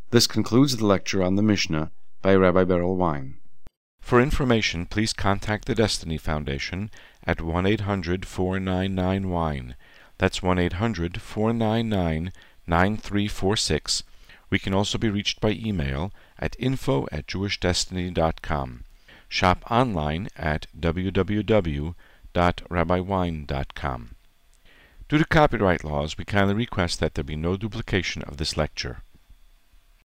This concludes the lecture on the Mishnah by Rabbi Berel Wein. For information, please contact the Destiny Foundation at 1-800-499-WINE. That's 1-800-499-9346. We can also be reached by email at info@jewishdestiny.com. Shop online at www.rabbiwein.com. Due to copyright laws, we kindly request that there be no duplication of this lecture.